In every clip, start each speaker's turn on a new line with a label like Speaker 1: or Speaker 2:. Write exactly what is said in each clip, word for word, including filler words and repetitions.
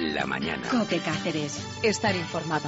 Speaker 1: la mañana.
Speaker 2: COPE Cáceres. Estar informado.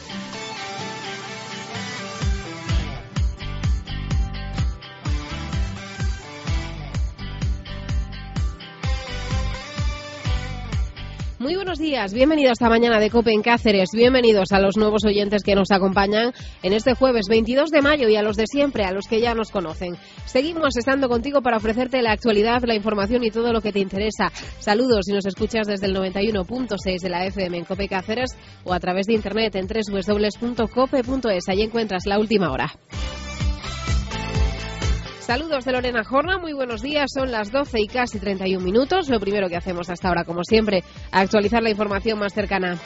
Speaker 3: Muy buenos días, bienvenidos esta mañana de COPE en Cáceres, bienvenidos a los nuevos oyentes que nos acompañan en este jueves veintidós de mayo y a los de siempre, a los que ya nos conocen. Seguimos estando contigo para ofrecerte la actualidad, la información y todo lo que te interesa. Saludos si nos escuchas desde el noventa y uno punto seis de la F M en COPE Cáceres o a través de internet en doble u doble u doble u punto cope punto es. Allí encuentras la última hora. Saludos de Lorena Jorna, muy buenos días, son las doce y casi treinta y un minutos. Lo primero que hacemos hasta ahora, como siempre, actualizar la información más cercana.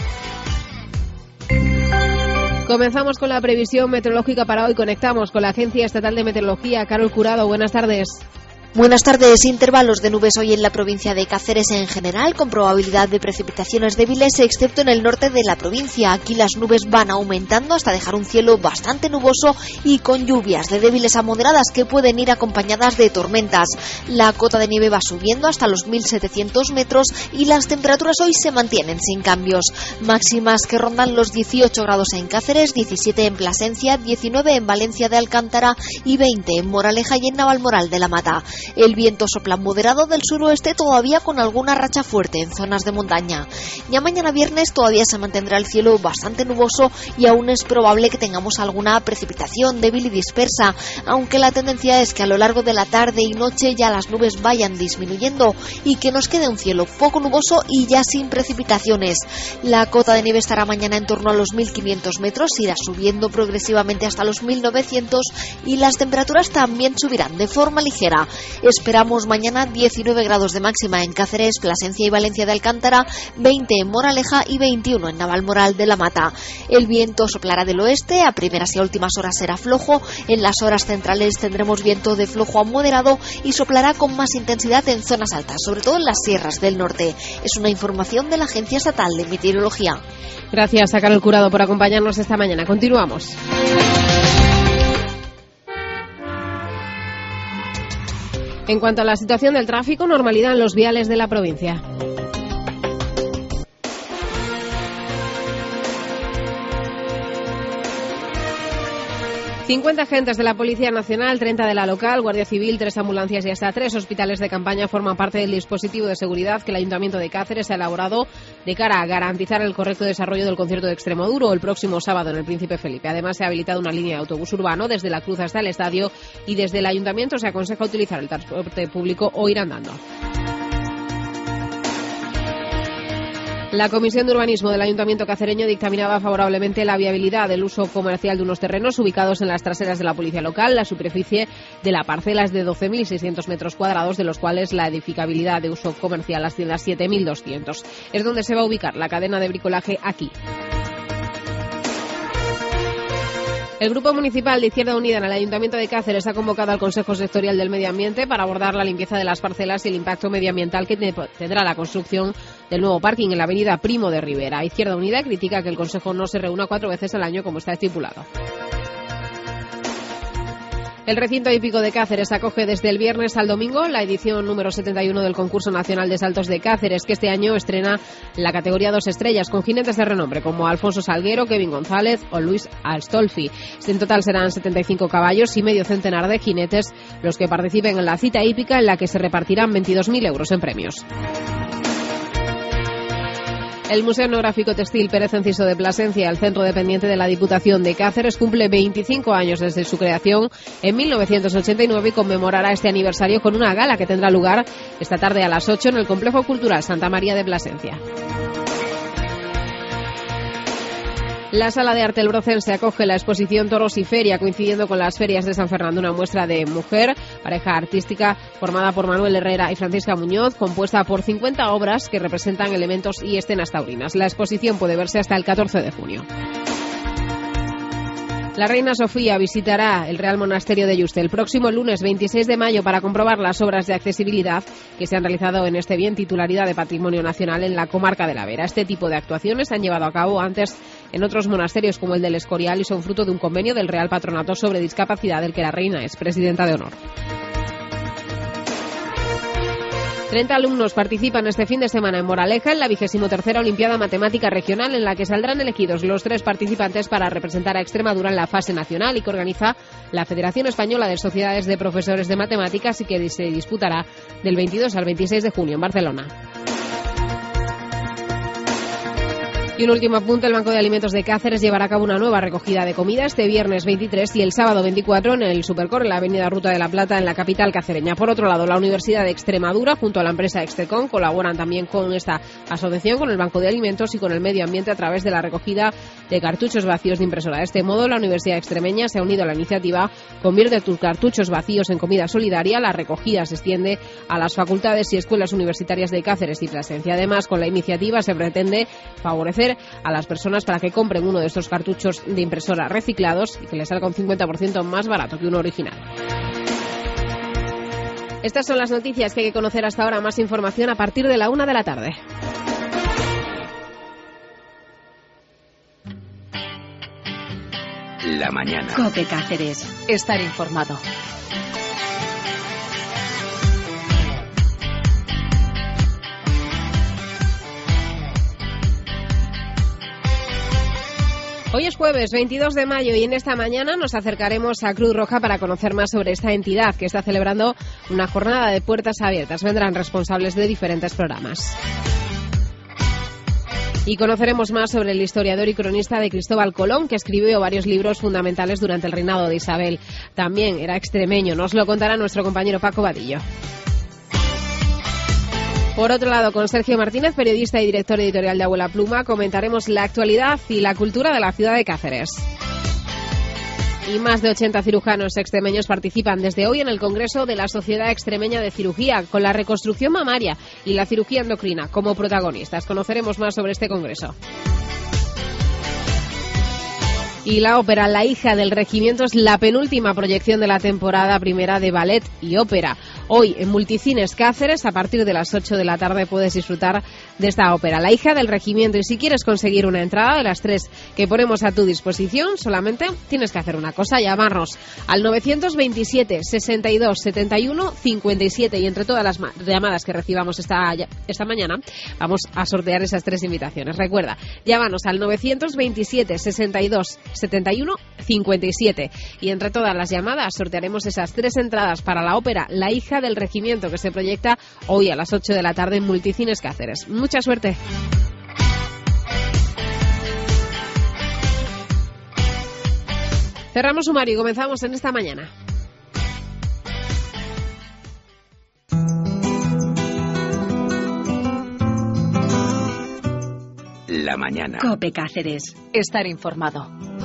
Speaker 3: Comenzamos con la previsión meteorológica para hoy. Conectamos con la Agencia Estatal de Meteorología. Carol Curado, buenas tardes.
Speaker 4: Buenas tardes. Intervalos de nubes hoy en la provincia de Cáceres en general, con probabilidad de precipitaciones débiles, excepto en el norte de la provincia. Aquí las nubes van aumentando hasta dejar un cielo bastante nuboso y con lluvias de débiles a moderadas que pueden ir acompañadas de tormentas. La cota de nieve va subiendo hasta los mil setecientos metros y las temperaturas hoy se mantienen sin cambios. Máximas que rondan los dieciocho grados en Cáceres, diecisiete en Plasencia, diecinueve en Valencia de Alcántara y veinte en Moraleja y en Navalmoral de la Mata. El viento sopla moderado del suroeste, todavía con alguna racha fuerte en zonas de montaña. Ya mañana viernes todavía se mantendrá el cielo bastante nuboso y aún es probable que tengamos alguna precipitación débil y dispersa, aunque la tendencia es que a lo largo de la tarde y noche ya las nubes vayan disminuyendo y que nos quede un cielo poco nuboso y ya sin precipitaciones. La cota de nieve estará mañana en torno a los mil quinientos metros, irá subiendo progresivamente hasta los mil novecientos y las temperaturas también subirán de forma ligera. Esperamos mañana diecinueve grados de máxima en Cáceres, Plasencia y Valencia de Alcántara, veinte en Moraleja y veintiuno en Navalmoral de la Mata. El viento soplará del oeste, a primeras y a últimas horas será flojo, en las horas centrales tendremos viento de flojo a moderado y soplará con más intensidad en zonas altas, sobre todo en las sierras del norte. Es una información de la Agencia Estatal de Meteorología.
Speaker 3: Gracias a Carol Curado por acompañarnos esta mañana. Continuamos. En cuanto a la situación del tráfico, normalidad en los viales de la provincia. cincuenta agentes de la Policía Nacional, treinta de la local, Guardia Civil, tres ambulancias y hasta tres hospitales de campaña forman parte del dispositivo de seguridad que el Ayuntamiento de Cáceres ha elaborado de cara a garantizar el correcto desarrollo del concierto de Extremoduro el próximo sábado en el Príncipe Felipe. Además, se ha habilitado una línea de autobús urbano desde la Cruz hasta el estadio y desde el Ayuntamiento se aconseja utilizar el transporte público o ir andando. La Comisión de Urbanismo del Ayuntamiento cacereño dictaminaba favorablemente la viabilidad del uso comercial de unos terrenos ubicados en las traseras de la policía local. La superficie de la parcela es de doce mil seiscientos metros cuadrados, de los cuales la edificabilidad de uso comercial asciende a siete mil doscientos. Es donde se va a ubicar la cadena de bricolaje aquí. El Grupo Municipal de Izquierda Unida en el Ayuntamiento de Cáceres ha convocado al Consejo Sectorial del Medio Ambiente para abordar la limpieza de las parcelas y el impacto medioambiental que tendrá la construcción del nuevo parking en la avenida Primo de Rivera. Izquierda Unida critica que el Consejo no se reúna cuatro veces al año como está estipulado. El recinto hípico de Cáceres acoge desde el viernes al domingo la edición número setenta y uno del Concurso Nacional de Saltos de Cáceres, que este año estrena la categoría dos estrellas con jinetes de renombre como Alfonso Salguero, Kevin González o Luis Astolfi. En total serán setenta y cinco caballos y medio centenar de jinetes los que participen en la cita hípica, en la que se repartirán veintidós mil euros en premios. El Museo Etnográfico Textil Pérez Enciso de Plasencia, el centro dependiente de la Diputación de Cáceres, cumple veinticinco años desde su creación en mil novecientos ochenta y nueve y conmemorará este aniversario con una gala que tendrá lugar esta tarde a las ocho en el Complejo Cultural Santa María de Plasencia. La Sala de Arte El Brocense acoge la exposición Toros y Feria, coincidiendo con las ferias de San Fernando, una muestra de mujer, pareja artística formada por Manuel Herrera y Francisca Muñoz, compuesta por cincuenta obras que representan elementos y escenas taurinas. La exposición puede verse hasta el catorce de junio. La reina Sofía visitará el Real Monasterio de Yuste el próximo lunes veintiséis de mayo para comprobar las obras de accesibilidad que se han realizado en este bien titularidad de Patrimonio Nacional en la comarca de la Vera. Este tipo de actuaciones se han llevado a cabo antes en otros monasterios como el del Escorial y son fruto de un convenio del Real Patronato sobre Discapacidad del que la reina es presidenta de honor. treinta alumnos participan este fin de semana en Moraleja en la vigésimo tercera Olimpiada Matemática Regional, en la que saldrán elegidos los tres participantes para representar a Extremadura en la fase nacional y que organiza la Federación Española de Sociedades de Profesores de Matemáticas y que se disputará del veintidós al veintiséis de junio en Barcelona. Y un último apunte, el Banco de Alimentos de Cáceres llevará a cabo una nueva recogida de comida este viernes veintitrés y el sábado veinticuatro en el Supercore, en la avenida Ruta de la Plata, en la capital cacereña. Por otro lado, la Universidad de Extremadura, junto a la empresa Extecon, colaboran también con esta asociación, con el Banco de Alimentos y con el Medio Ambiente a través de la recogida de cartuchos vacíos de impresora. De este modo, la Universidad Extremeña se ha unido a la iniciativa Convierte tus cartuchos vacíos en comida solidaria. La recogida se extiende a las facultades y escuelas universitarias de Cáceres y Plasencia. Además, con la iniciativa se pretende favorecer a las personas para que compren uno de estos cartuchos de impresora reciclados y que les salga un cincuenta por ciento más barato que uno original. Estas son las noticias que hay que conocer hasta ahora. Más información a partir de la una de la tarde.
Speaker 2: La mañana. COPE Cáceres. Estar informado.
Speaker 3: Hoy es jueves veintidós de mayo y en esta mañana nos acercaremos a Cruz Roja para conocer más sobre esta entidad que está celebrando una jornada de puertas abiertas. Vendrán responsables de diferentes programas. Y conoceremos más sobre el historiador y cronista de Cristóbal Colón, que escribió varios libros fundamentales durante el reinado de Isabel. También era extremeño, nos lo contará nuestro compañero Paco Vadillo. Por otro lado, con Sergio Martínez, periodista y director editorial de Abuela Pluma, comentaremos la actualidad y la cultura de la ciudad de Cáceres. Y más de ochenta cirujanos extremeños participan desde hoy en el Congreso de la Sociedad Extremeña de Cirugía, con la reconstrucción mamaria y la cirugía endocrina como protagonistas. Conoceremos más sobre este congreso. Y la ópera La hija del regimiento es la penúltima proyección de la temporada primera de ballet y ópera. Hoy en Multicines Cáceres, a partir de las ocho de la tarde, puedes disfrutar de esta ópera, La hija del regimiento. Y si quieres conseguir una entrada de las tres que ponemos a tu disposición, solamente tienes que hacer una cosa: llamarnos al novecientos veintisiete, sesenta y dos, setenta y uno, cincuenta y siete. Y entre todas las llamadas que recibamos esta, esta mañana, vamos a sortear esas tres invitaciones. Recuerda, llámanos al novecientos veintisiete, sesenta y dos, setenta y uno, cincuenta y siete. Y entre todas las llamadas sortearemos esas tres entradas para la ópera La hija del regimiento, que se proyecta hoy a las ocho de la tarde en Multicines Cáceres. Mucha suerte. Cerramos sumario y comenzamos en esta mañana.
Speaker 2: La mañana. COPE Cáceres. Estar informado.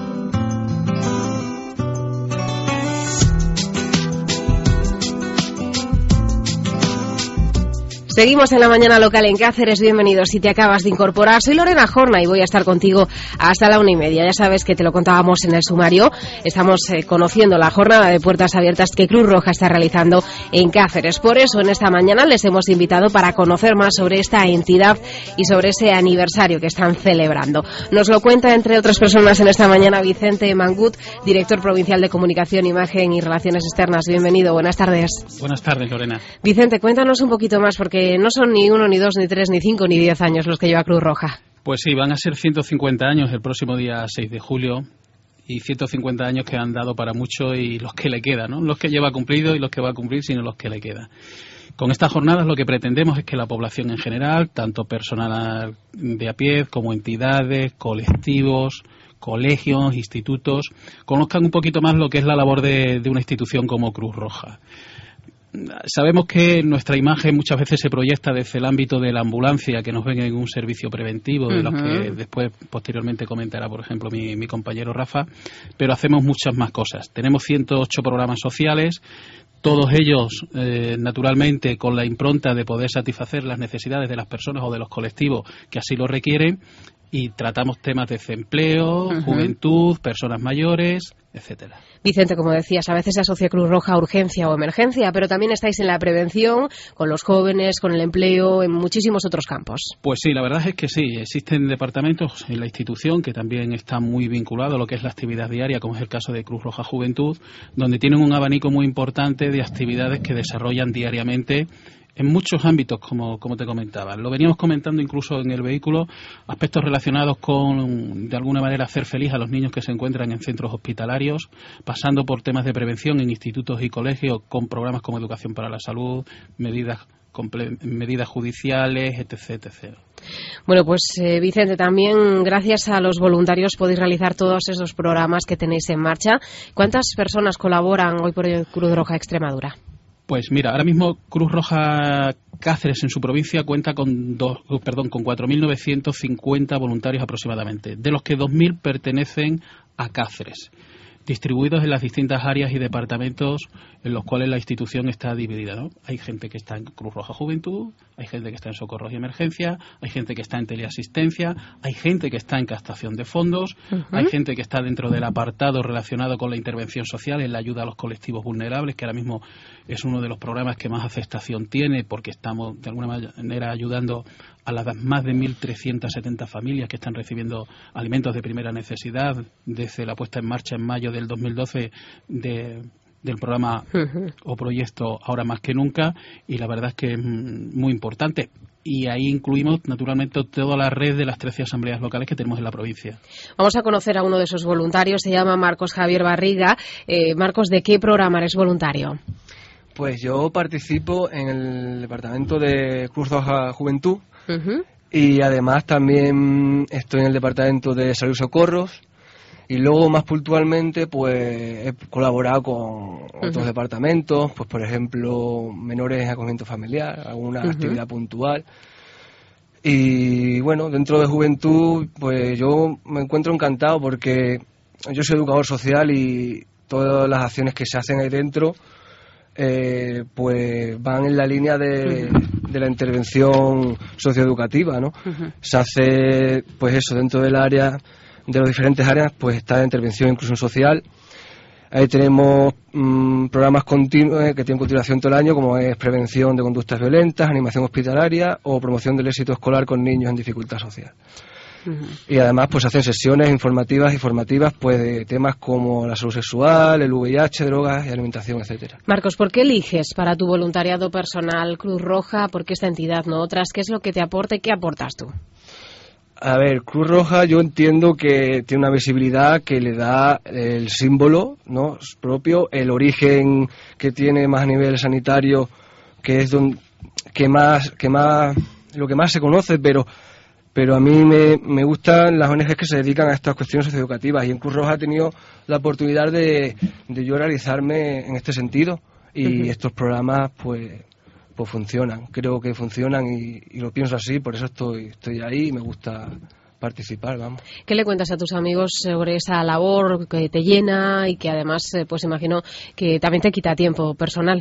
Speaker 3: Seguimos en la mañana local en Cáceres. Bienvenidos si te acabas de incorporar. Soy Lorena Jorna y voy a estar contigo hasta la una y media. Ya sabes que te lo contábamos en el sumario. Estamos eh, conociendo la jornada de puertas abiertas que Cruz Roja está realizando en Cáceres. Por eso en esta mañana les hemos invitado para conocer más sobre esta entidad y sobre ese aniversario que están celebrando. Nos lo cuenta, entre otras personas, en esta mañana Vicente Mangut, director provincial de Comunicación, Imagen y Relaciones Externas. Bienvenido, buenas tardes.
Speaker 1: Buenas tardes, Lorena.
Speaker 3: Vicente, cuéntanos un poquito más, porque no son ni uno, ni dos, ni tres, ni cinco, ni diez años los que lleva Cruz Roja.
Speaker 1: Pues sí, van a ser ciento cincuenta años el próximo día seis de julio, y ciento cincuenta años que han dado para mucho y los que le quedan, ¿no? Los que lleva cumplido y los que va a cumplir, sino los que le queda. Con estas jornadas lo que pretendemos es que la población en general, tanto personal de a pie como entidades, colectivos, colegios, institutos, conozcan un poquito más lo que es la labor de, de una institución como Cruz Roja. Sabemos que nuestra imagen muchas veces se proyecta desde el ámbito de la ambulancia, que nos ven en un servicio preventivo, de uh-huh. los que después, posteriormente, comentará, por ejemplo, mi, mi compañero Rafa, pero hacemos muchas más cosas. Tenemos ciento ocho programas sociales, todos ellos, eh, naturalmente, con la impronta de poder satisfacer las necesidades de las personas o de los colectivos que así lo requieren, y tratamos temas de desempleo, uh-huh. juventud, personas mayores, etcétera.
Speaker 3: Vicente, como decías, a veces se asocia Cruz Roja a urgencia o emergencia, pero también estáis en la prevención, con los jóvenes, con el empleo, en muchísimos otros campos.
Speaker 1: Pues sí, la verdad es que sí. Existen departamentos en la institución que también están muy vinculados a lo que es la actividad diaria, como es el caso de Cruz Roja Juventud, donde tienen un abanico muy importante de actividades que desarrollan diariamente en muchos ámbitos, como, como te comentaba. Lo veníamos comentando incluso en el vehículo, aspectos relacionados con, de alguna manera, hacer feliz a los niños que se encuentran en centros hospitalarios, pasando por temas de prevención en institutos y colegios, con programas como Educación para la Salud, medidas medidas judiciales, etc, etcétera.
Speaker 3: Bueno, pues eh, Vicente, también gracias a los voluntarios podéis realizar todos esos programas que tenéis en marcha. ¿Cuántas personas colaboran hoy por hoy Cruz Roja Extremadura?
Speaker 1: Pues mira, ahora mismo Cruz Roja Cáceres en su provincia cuenta con dos, perdón, con cuatro mil novecientos cincuenta voluntarios aproximadamente, de los que dos mil pertenecen a Cáceres, distribuidos en las distintas áreas y departamentos en los cuales la institución está dividida, ¿no? Hay gente que está en Cruz Roja Juventud, hay gente que está en Socorros y Emergencia, hay gente que está en Teleasistencia, hay gente que está en captación de fondos, uh-huh. hay gente que está dentro del apartado relacionado con la intervención social, en la ayuda a los colectivos vulnerables, que ahora mismo es uno de los programas que más aceptación tiene, porque estamos de alguna manera ayudando a las más de mil trescientas setenta familias que están recibiendo alimentos de primera necesidad desde la puesta en marcha en mayo del dos mil doce de, del programa uh-huh. o proyecto Ahora Más que Nunca, y la verdad es que es muy importante. Y ahí incluimos, naturalmente, toda la red de las trece asambleas locales que tenemos en la provincia.
Speaker 3: Vamos a conocer a uno de esos voluntarios, se llama Marcos Javier Barriga. Eh, Marcos, ¿de qué programa eres voluntario?
Speaker 5: Pues yo participo en el departamento de Cruz Roja Juventud. Uh-huh. Y además también estoy en el departamento de Salud y Socorros, y luego más puntualmente pues he colaborado con otros uh-huh. departamentos, pues por ejemplo menores en acogimiento familiar, alguna uh-huh. actividad puntual. Y bueno, dentro de Juventud pues yo me encuentro encantado porque yo soy educador social y todas las acciones que se hacen ahí dentro Eh, pues van en la línea de, uh-huh. de la intervención socioeducativa, ¿no? Uh-huh. Se hace, pues eso, dentro del área, de las diferentes áreas, pues está la intervención e inclusión social. Ahí tenemos mmm, programas continuos eh, que tienen continuación todo el año, como es prevención de conductas violentas, animación hospitalaria o promoción del éxito escolar con niños en dificultad social. Uh-huh. Y además pues hacen sesiones informativas y formativas pues de temas como la salud sexual, el V I H, drogas y alimentación, etcétera.
Speaker 3: Marcos, ¿por qué eliges para tu voluntariado personal Cruz Roja? ¿Por qué esta entidad, no otras? ¿Qué es lo que te aporta y qué aportas tú?
Speaker 5: A ver, Cruz Roja yo entiendo que tiene una visibilidad que le da el símbolo, ¿no?, propio, el origen que tiene más a nivel sanitario, que es donde, que más, que más, lo que más se conoce, pero pero a mí me, me gustan las O N Ges que se dedican a estas cuestiones socioeducativas, y en Cruz Roja he tenido la oportunidad de, de yo realizarme en este sentido, y uh-huh. estos programas pues pues funcionan, creo que funcionan y, y lo pienso así, por eso estoy estoy ahí y me gusta participar, vamos.
Speaker 3: ¿Qué le cuentas a tus amigos sobre esa labor que te llena y que además pues imagino que también te quita tiempo personal?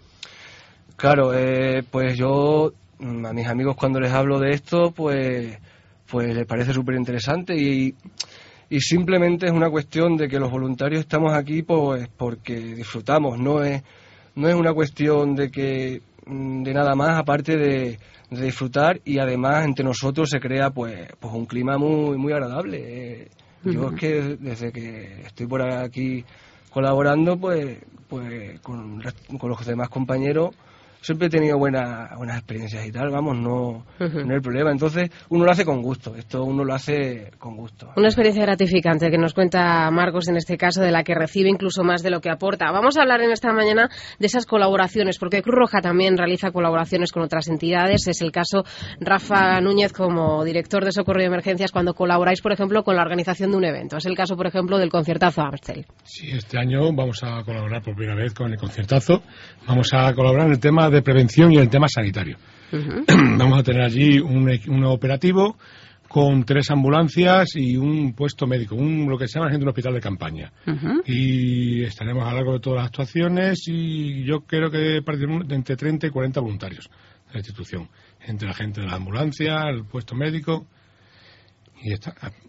Speaker 5: Claro, eh, pues yo a mis amigos cuando les hablo de esto pues pues les parece súper interesante y, y simplemente es una cuestión de que los voluntarios estamos aquí pues porque disfrutamos, no es no es una cuestión de que de nada más aparte de, de disfrutar, y además entre nosotros se crea pues pues un clima muy muy agradable. Eh, yo uh-huh. es que desde que estoy por aquí colaborando pues pues con, con los demás compañeros siempre he tenido buenas buenas experiencias y tal, vamos, no, uh-huh. no hay problema. Entonces uno lo hace con gusto, esto uno lo hace con gusto.
Speaker 3: Una experiencia gratificante que nos cuenta Marcos en este caso, de la que recibe incluso más de lo que aporta. Vamos a hablar en esta mañana de esas colaboraciones, porque Cruz Roja también realiza colaboraciones con otras entidades. Es el caso Rafa Núñez como director de Socorro y Emergencias, cuando colaboráis, por ejemplo, con la organización de un evento. Es el caso, por ejemplo, del Conciertazo Amstel.
Speaker 6: Sí, este año vamos a colaborar por primera vez con el Conciertazo. Vamos a colaborar en el tema de prevención y el tema sanitario. Uh-huh. Vamos a tener allí un, un operativo con tres ambulancias y un puesto médico, un lo que se llama un hospital de campaña. Uh-huh. Y estaremos a lo largo de todas las actuaciones, y yo creo que partiremos de entre treinta y cuarenta voluntarios de la institución, entre la gente de la ambulancia, el puesto médico y esta.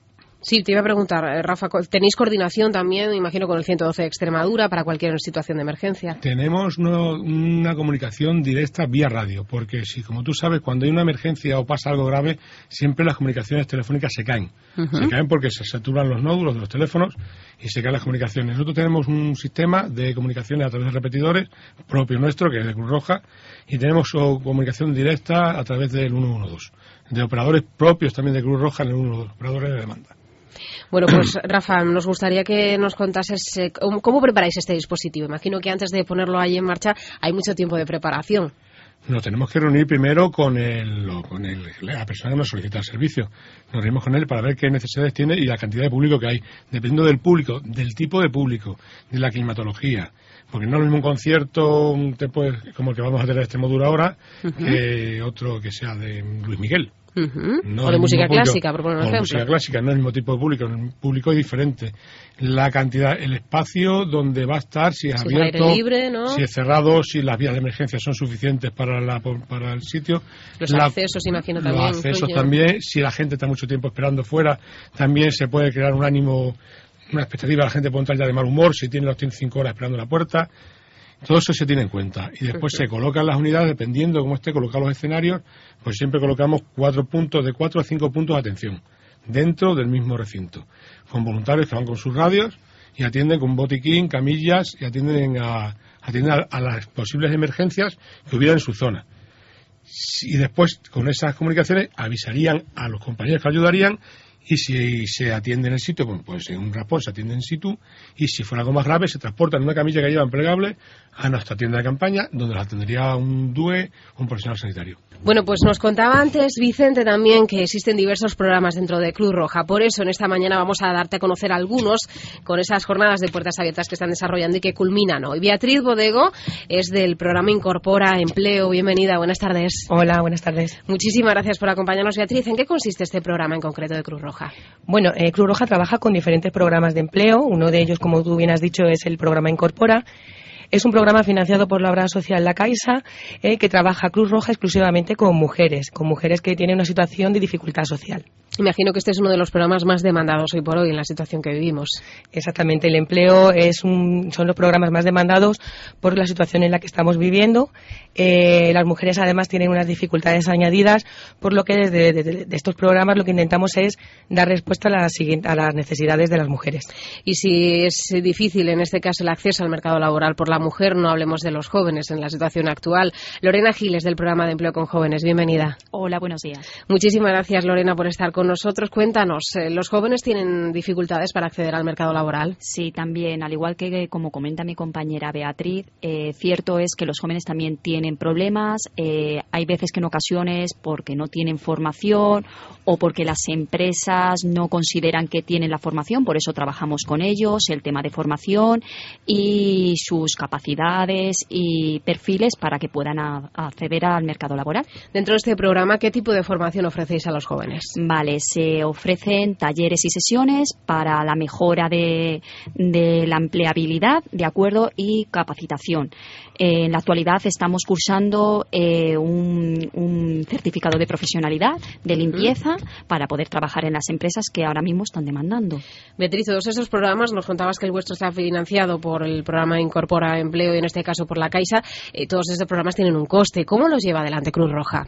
Speaker 3: Sí, te iba a preguntar, Rafa, ¿tenéis coordinación también, me imagino, con el ciento doce de Extremadura para cualquier situación de emergencia?
Speaker 6: Tenemos no, una comunicación directa vía radio, porque si, como tú sabes, cuando hay una emergencia o pasa algo grave, siempre las comunicaciones telefónicas se caen. Uh-huh. Se caen porque se saturan los nódulos de los teléfonos y se caen las comunicaciones. Nosotros tenemos un sistema de comunicaciones a través de repetidores propio nuestro, que es de Cruz Roja, y tenemos comunicación directa a través del ciento doce, de operadores propios también de Cruz Roja en el ciento doce, operadores de demanda.
Speaker 3: Bueno, pues Rafa, nos gustaría que nos contases eh, cómo, cómo preparáis este dispositivo. Imagino que antes de ponerlo ahí en marcha hay mucho tiempo de preparación.
Speaker 6: Nos tenemos que reunir primero con, el, con el, la persona que nos solicita el servicio. Nos reunimos con él para ver qué necesidades tiene y la cantidad de público que hay. Dependiendo del público, del tipo de público, de la climatología. Porque no es lo mismo un concierto te puede, como el que vamos a tener este módulo ahora, uh-huh, que otro que sea de Luis Miguel.
Speaker 3: Uh-huh. No o de música público, clásica, por poner un ejemplo.
Speaker 6: Música clásica, no es el mismo tipo de público, el público es diferente. La cantidad, el espacio donde va a estar, si es si abierto,
Speaker 3: es aire libre, ¿no?
Speaker 6: Si es cerrado, si las vías de emergencia son suficientes para la, para el sitio.
Speaker 3: Los
Speaker 6: la,
Speaker 3: accesos, imagino también.
Speaker 6: Los accesos también, si la gente está mucho tiempo esperando fuera, también se puede crear un ánimo, una expectativa, la gente puede entrar ya de mal humor, si tiene los tiene cinco horas esperando en la puerta. Todo eso se tiene en cuenta y después uh-huh, se colocan las unidades dependiendo de cómo esté colocados los escenarios, pues siempre colocamos cuatro puntos, de cuatro a cinco puntos de atención dentro del mismo recinto, con voluntarios que van con sus radios y atienden con botiquín, camillas y atienden a, atienden a, a las posibles emergencias que hubiera en su zona. Y después con esas comunicaciones avisarían a los compañeros que ayudarían. Y si se atiende en el sitio, pues, pues en un rapón se atiende in situ, y si fuera algo más grave, se transporta en una camilla que llevan plegable a nuestra tienda de campaña, donde la atendería un D U E o un profesional sanitario.
Speaker 3: Bueno, pues nos contaba antes Vicente también que existen diversos programas dentro de Cruz Roja. Por eso en esta mañana vamos a darte a conocer algunos con esas jornadas de puertas abiertas que están desarrollando y que culminan hoy. Beatriz Bodego es del programa Incorpora Empleo. Bienvenida, buenas tardes.
Speaker 7: Hola, buenas tardes.
Speaker 3: Muchísimas gracias por acompañarnos, Beatriz. ¿En qué consiste este programa en concreto de Cruz Roja?
Speaker 7: Bueno, eh, Cruz Roja trabaja con diferentes programas de empleo. Uno de ellos, como tú bien has dicho, es el programa Incorpora. Es un programa financiado por la obra social La Caixa, eh, que trabaja Cruz Roja exclusivamente con mujeres, con mujeres que tienen una situación de dificultad social.
Speaker 3: Imagino que este es uno de los programas más demandados hoy por hoy en la situación que vivimos.
Speaker 7: Exactamente, el empleo es un, son los programas más demandados por la situación en la que estamos viviendo. Eh, las mujeres además tienen unas dificultades añadidas, por lo que desde de, de, de estos programas lo que intentamos es dar respuesta a las, a las necesidades de las mujeres.
Speaker 3: Y si es difícil en este caso el acceso al mercado laboral por la mujer, no hablemos de los jóvenes en la situación actual. Lorena Giles, del programa de empleo con jóvenes, bienvenida.
Speaker 8: Hola, buenos días.
Speaker 3: Muchísimas gracias, Lorena, por estar con nosotros. Cuéntanos, ¿los jóvenes tienen dificultades para acceder al mercado laboral?
Speaker 8: Sí, también, al igual que como comenta mi compañera Beatriz, eh, cierto es que los jóvenes también tienen problemas. Eh, hay veces que en ocasiones porque no tienen formación o porque las empresas no consideran que tienen la formación, por eso trabajamos con ellos, el tema de formación y sus capacidades y perfiles para que puedan a, acceder al mercado laboral.
Speaker 3: Dentro de este programa, ¿qué tipo de formación ofrecéis a los jóvenes?
Speaker 8: Vale, se ofrecen talleres y sesiones para la mejora de, de la empleabilidad, de acuerdo, y capacitación. Eh, en la actualidad estamos cursando eh, un, un certificado de profesionalidad, de limpieza, para poder trabajar en las empresas que ahora mismo están demandando.
Speaker 3: Beatriz, todos esos programas, nos contabas que el vuestro está financiado por el programa Incorpora Empleo y en este caso por la Caixa. Eh, todos estos programas tienen un coste. ¿Cómo los lleva adelante Cruz Roja?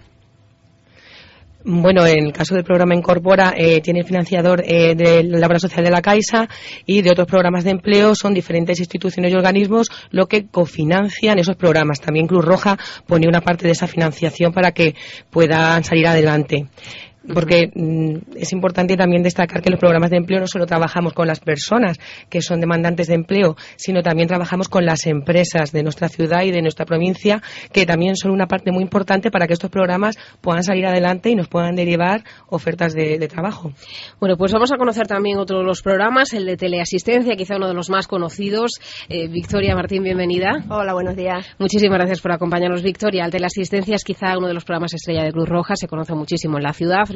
Speaker 7: Bueno, en el caso del programa Incorpora, eh, tiene el financiador eh, de la obra social de la Caixa y de otros programas de empleo. Son diferentes instituciones y organismos lo que cofinancian esos programas. También Cruz Roja pone una parte de esa financiación para que puedan salir adelante. Porque mm, es importante también destacar que los programas de empleo no solo trabajamos con las personas que son demandantes de empleo, sino también trabajamos con las empresas de nuestra ciudad y de nuestra provincia, que también son una parte muy importante para que estos programas puedan salir adelante y nos puedan derivar ofertas de, de trabajo.
Speaker 3: Bueno, pues vamos a conocer también otro de los programas, el de teleasistencia, quizá uno de los más conocidos. Eh, Victoria Martín, bienvenida.
Speaker 9: Hola, buenos días.
Speaker 3: Muchísimas gracias por acompañarnos, Victoria. El teleasistencia es quizá uno de los programas estrella de Cruz Roja, se conoce muchísimo en la ciudad.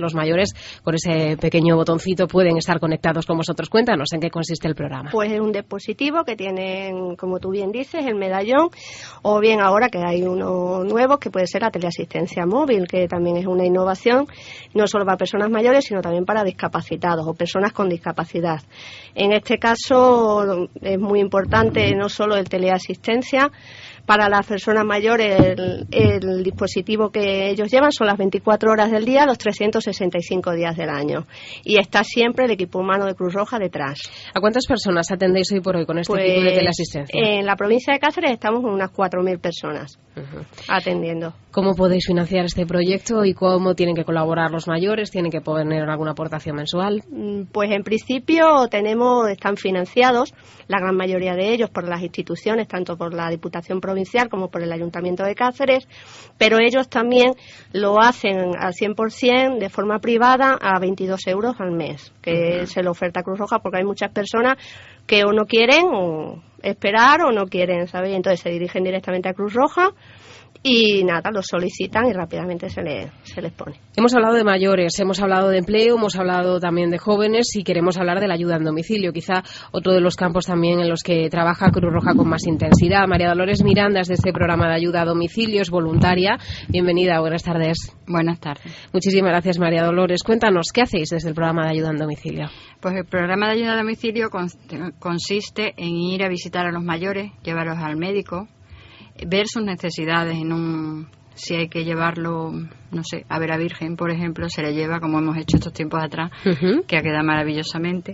Speaker 3: los mayores con ese pequeño botoncito pueden estar conectados con vosotros. Cuéntanos en qué consiste el programa.
Speaker 9: Pues es un dispositivo que tienen, como tú bien dices, el medallón, o bien ahora que hay uno nuevo que puede ser la teleasistencia móvil, que también es una innovación, no solo para personas mayores, sino también para discapacitados o personas con discapacidad. En este caso es muy importante no solo el teleasistencia. Para las personas mayores, el, el dispositivo que ellos llevan son las veinticuatro horas del día, los trescientos sesenta y cinco días del año. Y está siempre el equipo humano de Cruz Roja detrás.
Speaker 3: ¿A cuántas personas atendéis hoy por hoy con este
Speaker 9: pues,
Speaker 3: tipo de teleasistencia?
Speaker 9: En la provincia de Cáceres estamos con unas cuatro mil personas uh-huh. atendiendo.
Speaker 3: ¿Cómo podéis financiar este proyecto y cómo tienen que colaborar los mayores? ¿Tienen que poner alguna aportación mensual?
Speaker 9: Pues en principio tenemos, están financiados, la gran mayoría de ellos por las instituciones, tanto por la Diputación Provincial como por el Ayuntamiento de Cáceres, pero ellos también lo hacen al cien por ciento de forma privada a veintidós euros al mes, que uh-huh. se le oferta a Cruz Roja, porque hay muchas personas que o no quieren o esperar o no quieren, ¿sabes? Entonces se dirigen directamente a Cruz Roja y nada, los solicitan y rápidamente se les, se les pone.
Speaker 3: Hemos hablado de mayores, hemos hablado de empleo, hemos hablado también de jóvenes y queremos hablar de la ayuda en domicilio, quizá otro de los campos también en los que trabaja Cruz Roja con más intensidad. María Dolores Miranda es de este programa de ayuda a domicilio, es voluntaria. Bienvenida, buenas tardes.
Speaker 10: Buenas tardes.
Speaker 3: Muchísimas gracias, María Dolores. Cuéntanos, ¿qué hacéis desde el programa de ayuda en domicilio?
Speaker 10: Pues el programa de ayuda a domicilio consiste en ir a visitar a los mayores, llevarlos al médico, ver sus necesidades en un... Si hay que llevarlo, no sé, a ver a Virgen, por ejemplo, se le lleva, como hemos hecho estos tiempos atrás, uh-huh. que ha quedado maravillosamente.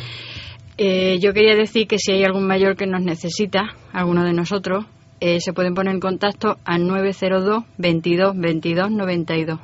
Speaker 10: Eh, yo quería decir que si hay algún mayor que nos necesita, alguno de nosotros, eh, se pueden poner en contacto al nueve cero dos, veintidós, veintidós, noventa y dos.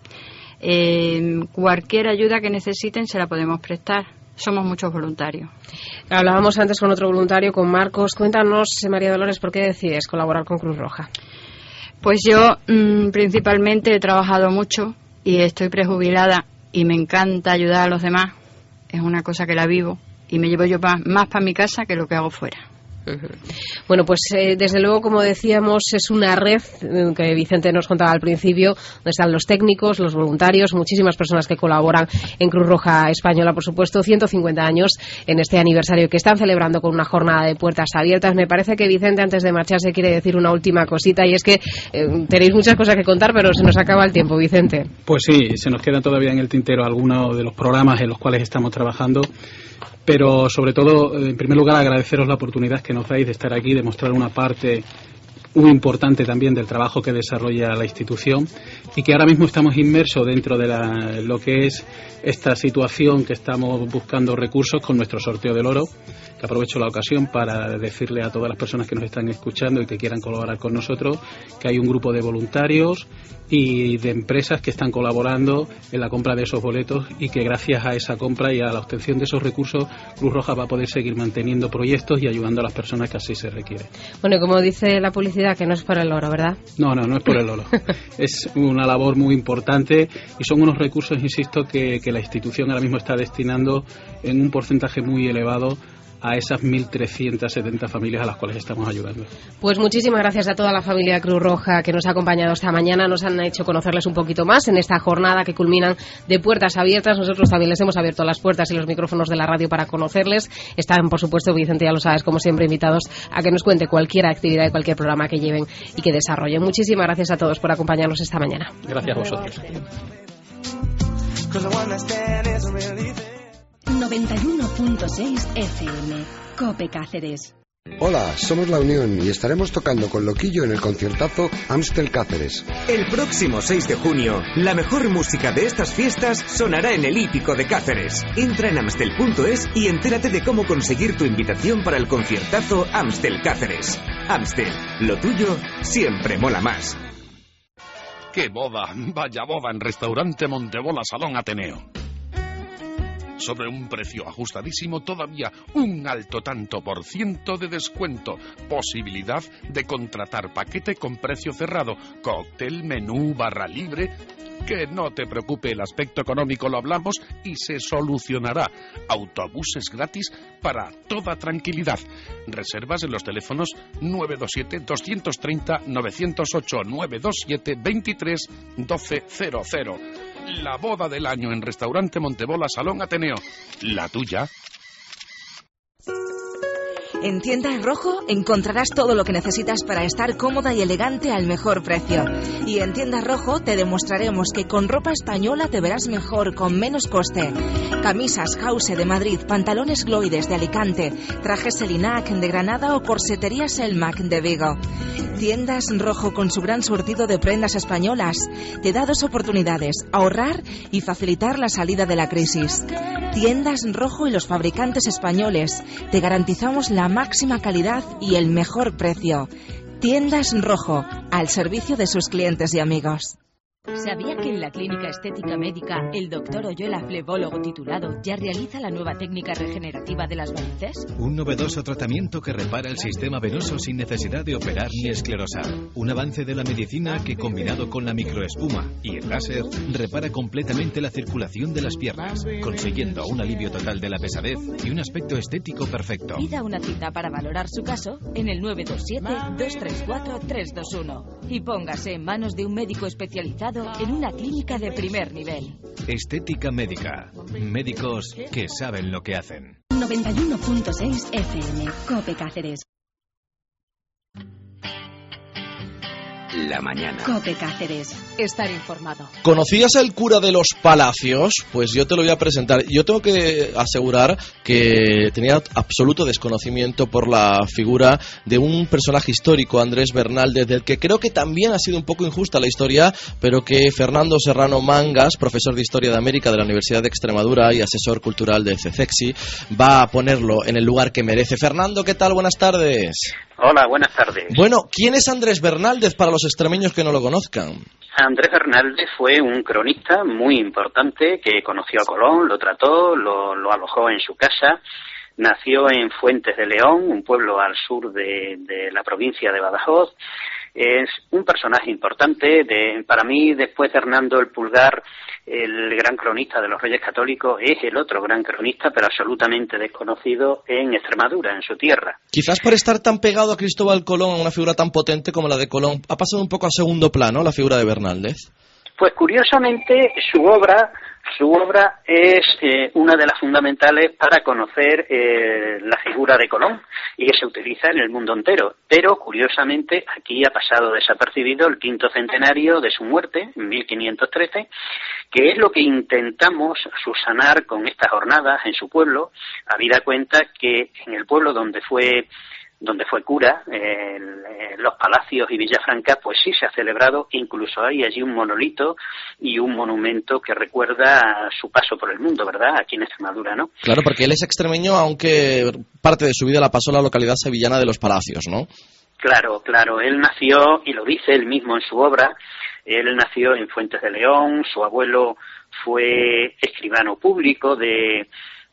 Speaker 10: Eh, cualquier ayuda que necesiten se la podemos prestar. Somos muchos voluntarios.
Speaker 3: Hablábamos antes con otro voluntario, con Marcos. Cuéntanos, María Dolores, ¿por qué decides colaborar con Cruz Roja?
Speaker 10: Pues yo mmm, principalmente he trabajado mucho y estoy prejubilada y me encanta ayudar a los demás. Es una cosa que la vivo y me llevo yo pa, más para mi casa que lo que hago fuera.
Speaker 3: Bueno, pues eh, desde luego, como decíamos, es una red eh, que Vicente nos contaba al principio, donde están los técnicos, los voluntarios, muchísimas personas que colaboran en Cruz Roja Española, por supuesto, ciento cincuenta años en este aniversario que están celebrando con una jornada de puertas abiertas. Me parece que Vicente, antes de marcharse, quiere decir una última cosita, y es que eh, tenéis muchas cosas que contar, pero se nos acaba el tiempo, Vicente.
Speaker 1: Pues sí, se nos queda todavía en el tintero algunos de los programas en los cuales estamos trabajando. Pero sobre todo, en primer lugar, agradeceros la oportunidad que nos dais de estar aquí, de mostrar una parte muy importante también del trabajo que desarrolla la institución y que ahora mismo estamos inmersos dentro de la, lo que es esta situación que estamos buscando recursos con nuestro sorteo del oro, que aprovecho la ocasión para decirle a todas las personas que nos están escuchando y que quieran colaborar con nosotros que hay un grupo de voluntarios y de empresas que están colaborando en la compra de esos boletos y que gracias a esa compra y a la obtención de esos recursos Cruz Roja va a poder seguir manteniendo proyectos y ayudando a las personas que así se requiere.
Speaker 3: Bueno, y como dice la publicidad, que no es por el oro, ¿verdad?
Speaker 1: No, no, no es por el oro. Es una labor muy importante y son unos recursos, insisto, que, que la institución ahora mismo está destinando en un porcentaje muy elevado a esas mil trescientas setenta familias a las cuales estamos ayudando.
Speaker 3: Pues muchísimas gracias a toda la familia Cruz Roja que nos ha acompañado esta mañana, nos han hecho conocerles un poquito más en esta jornada que culminan de puertas abiertas. Nosotros también les hemos abierto las puertas y los micrófonos de la radio para conocerles. Están, por supuesto, Vicente, ya lo sabes, como siempre, invitados a que nos cuente cualquier actividad y cualquier programa que lleven y que desarrollen. Muchísimas gracias a todos por acompañarnos esta mañana.
Speaker 1: Gracias a vosotros.
Speaker 2: noventa y uno punto seis F M, COPE Cáceres.
Speaker 11: Hola, somos La Unión y estaremos tocando con Loquillo en el conciertazo Amstel Cáceres.
Speaker 12: El próximo seis de junio, la mejor música de estas fiestas sonará en el Hípico de Cáceres. Entra en amstel punto es y entérate de cómo conseguir tu invitación para el conciertazo Amstel Cáceres. Amstel, lo tuyo siempre mola más.
Speaker 13: ¡Qué boda! Vaya boda en Restaurante Montebola Salón Ateneo. Sobre un precio ajustadísimo, todavía un alto tanto por ciento de descuento. Posibilidad de contratar paquete con precio cerrado, cóctel, menú, barra libre. Que no te preocupe, el aspecto económico lo hablamos y se solucionará. Autobuses gratis para toda tranquilidad. Reservas en los teléfonos nueve dos siete, dos tres cero, nueve cero ocho, nueve dos siete, dos tres uno dos cero cero. La boda del año en Restaurante Montebola Salón Ateneo. ¿La tuya?
Speaker 14: En Tienda en Rojo encontrarás todo lo que necesitas para estar cómoda y elegante al mejor precio. Y en Tienda Rojo te demostraremos que con ropa española te verás mejor, con menos coste. Camisas House de Madrid, pantalones Gloides de Alicante, trajes Selinac de Granada o corsetería Selmac de Vigo. Tiendas Rojo, con su gran surtido de prendas españolas, te da dos oportunidades: ahorrar y facilitar la salida de la crisis. Tiendas Rojo y los fabricantes españoles. Te garantizamos la máxima calidad y el mejor precio. Tiendas Rojo, al servicio de sus clientes y amigos.
Speaker 2: ¿Sabía que en la Clínica Estética Médica el doctor Oyola, flebólogo titulado, ya realiza la nueva técnica regenerativa de las varices?
Speaker 15: Un novedoso tratamiento que repara el sistema venoso sin necesidad de operar ni esclerosar. Un avance de la medicina que, combinado con la microespuma y el láser, repara completamente la circulación de las piernas, consiguiendo un alivio total de la pesadez y un aspecto estético perfecto.
Speaker 2: Pida una cita para valorar su caso en el nueve dos siete, dos tres cuatro, tres dos uno y póngase en manos de un médico especializado en una clínica de primer nivel.
Speaker 15: Estética Médica. Médicos que saben lo que hacen.
Speaker 2: noventa y uno punto seis F M. Cope Cáceres.
Speaker 12: La mañana.
Speaker 2: Cope Cáceres. Estar informado.
Speaker 16: ¿Conocías el cura de los Palacios? Pues yo te lo voy a presentar. Yo tengo que asegurar que tenía absoluto desconocimiento por la figura de un personaje histórico, Andrés Bernaldez, del que creo que también ha sido un poco injusta la historia, pero que Fernando Serrano Mangas, profesor de Historia de América de la Universidad de Extremadura y asesor cultural de CECEXI, va a ponerlo en el lugar que merece. Fernando, ¿qué tal? Buenas tardes.
Speaker 17: Hola, buenas tardes.
Speaker 16: Bueno, ¿quién es Andrés Bernaldez para los extremeños que no lo conozcan?
Speaker 17: Andrés Bernaldez fue un cronista muy importante que conoció a Colón, lo trató, lo, lo alojó en su casa. Nació en Fuentes de León, un pueblo al sur de, de la provincia de Badajoz. Es un personaje importante. De, para mí, después de Hernando el Pulgar, el gran cronista de los Reyes Católicos, es el otro gran cronista, pero absolutamente desconocido en Extremadura, en su tierra.
Speaker 16: Quizás por estar tan pegado a Cristóbal Colón, a una figura tan potente como la de Colón, ha pasado un poco a segundo plano la figura de Bernaldez.
Speaker 17: Pues curiosamente su obra su obra es eh, una de las fundamentales para conocer eh, la figura de Colón y que se utiliza en el mundo entero, pero curiosamente aquí ha pasado desapercibido el quinto centenario de su muerte en mil quinientos trece, que es lo que intentamos subsanar con estas jornadas en su pueblo, habida cuenta que en el pueblo donde fue donde fue cura, eh, los Palacios y Villafranca, pues sí se ha celebrado, incluso hay allí un monolito y un monumento que recuerda su paso por el mundo, ¿verdad?, aquí en Extremadura, ¿no?
Speaker 16: Claro, porque él es extremeño, aunque parte de su vida la pasó en la localidad sevillana de Los Palacios, ¿no?
Speaker 17: Claro, claro, él nació, y lo dice él mismo en su obra, él nació en Fuentes de León, su abuelo fue escribano público de...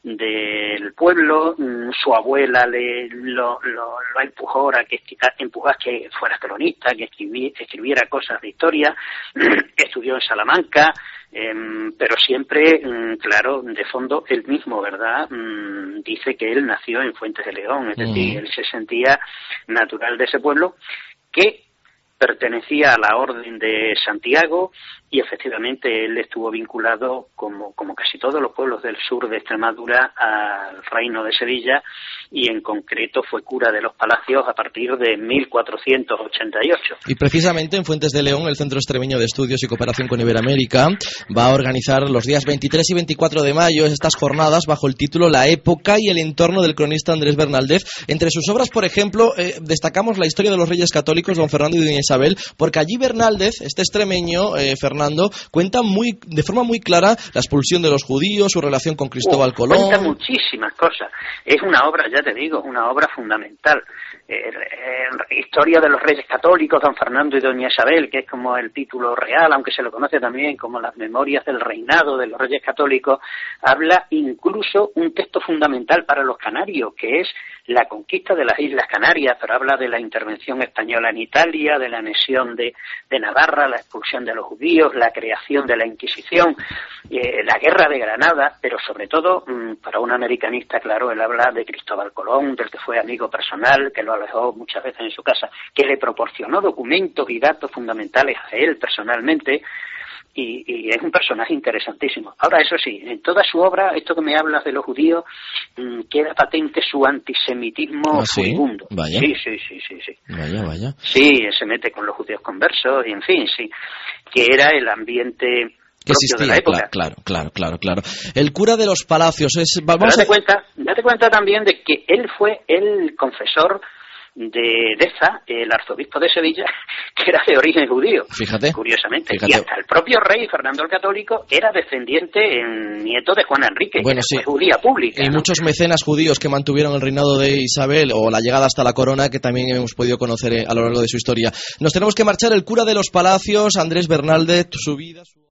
Speaker 17: del pueblo, su abuela le lo, lo, lo empujó a que empujó a que fuera cronista, que escribi, escribiera cosas de historia, estudió en Salamanca, eh, pero siempre, claro, de fondo él mismo, ¿verdad?, dice que él nació en Fuentes de León, es decir, mm. él se sentía natural de ese pueblo, que pertenecía a la Orden de Santiago y efectivamente él estuvo vinculado, como, como casi todos los pueblos del sur de Extremadura, al Reino de Sevilla y en concreto fue cura de los Palacios a partir de mil cuatrocientos ochenta y ocho.
Speaker 16: Y precisamente en Fuentes de León el Centro Extremeño de Estudios y Cooperación con Iberoamérica va a organizar los días veintitrés y veinticuatro de mayo estas jornadas bajo el título La época y el entorno del cronista Andrés Bernaldez. Entre sus obras, por ejemplo, eh, destacamos la historia de los Reyes Católicos, don Fernando y doña Isabel, porque allí Bernaldez, este extremeño, eh, Fernando, cuenta muy de forma muy clara la expulsión de los judíos, su relación con Cristóbal uh, Colón.
Speaker 17: Cuenta muchísimas cosas. Es una obra, ya te digo, una obra fundamental. Eh, eh, historia de los Reyes Católicos, don Fernando y doña Isabel, que es como el título real, aunque se lo conoce también como las memorias del reinado de los Reyes Católicos, habla incluso un texto fundamental para los canarios, que es la conquista de las Islas Canarias, pero habla de la intervención española en Italia, de la anexión de, de Navarra, la expulsión de los judíos, la creación de la Inquisición, eh, la guerra de Granada, pero sobre todo, mmm, para un americanista, claro, él habla de Cristóbal Colón, del que fue amigo personal, que lo alojó muchas veces en su casa, que le proporcionó documentos y datos fundamentales a él personalmente, y, y es un personaje interesantísimo. Ahora, eso sí, en toda su obra, esto que me hablas de los judíos, mmm, queda patente su antisemitismo
Speaker 16: ¿Ah, sí?
Speaker 17: furibundo.
Speaker 16: Vaya.
Speaker 17: Sí, sí, sí, sí, sí.
Speaker 16: Vaya, vaya.
Speaker 17: Sí, se mete con los judíos conversos, y en fin, sí, que era el ambiente
Speaker 16: que
Speaker 17: propio de la
Speaker 16: existía,
Speaker 17: época.
Speaker 16: claro, claro, claro, claro. El cura de los Palacios es...
Speaker 17: Pero
Speaker 16: Vamos
Speaker 17: date
Speaker 16: a...
Speaker 17: cuenta, date cuenta también de que él fue el confesor de Deza, el arzobispo de Sevilla, que era de origen judío.
Speaker 16: Fíjate.
Speaker 17: Curiosamente.
Speaker 16: Fíjate.
Speaker 17: Y hasta el propio rey, Fernando el Católico, era descendiente, en nieto de Juan Enrique,
Speaker 16: Bueno,
Speaker 17: que
Speaker 16: sí.
Speaker 17: fue judía pública.
Speaker 16: Y
Speaker 17: ¿no?
Speaker 16: muchos mecenas judíos que mantuvieron el reinado de Isabel o la llegada hasta la corona, que también hemos podido conocer a lo largo de su historia. Nos tenemos que marchar. El cura de los Palacios, Andrés Bernaldez, su vida... Su...